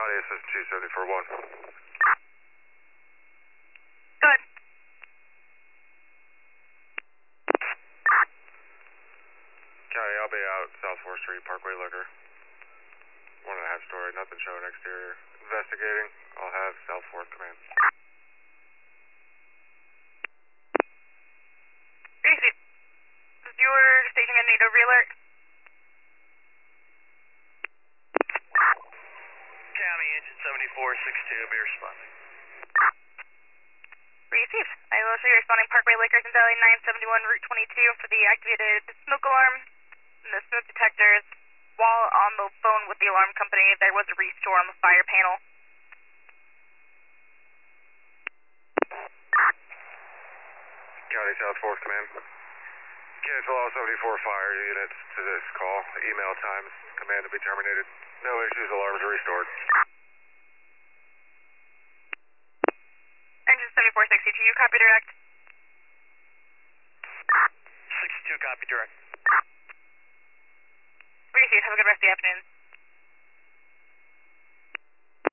County Assistant 274-1. Good. County, I'll be out South 4th Street, Parkway Liquor. 1.5 story, nothing showing exterior. Investigating, I'll have South 4th command. Gracie, is your station going to need a re-alert? County, engine 7462, be responding. Received. I will show you responding Parkway Lakers and Valley 971 Route 22 for the activated smoke alarm and the smoke detectors. While on the phone with the alarm company, there was a restore on the fire panel. County South 4th command. Cancel all 74 fire units to this call. Email times, command to be terminated. No issues, alarms are restored. Engine 7462, copy direct. 62, copy direct. Received. Have a good rest of the afternoon.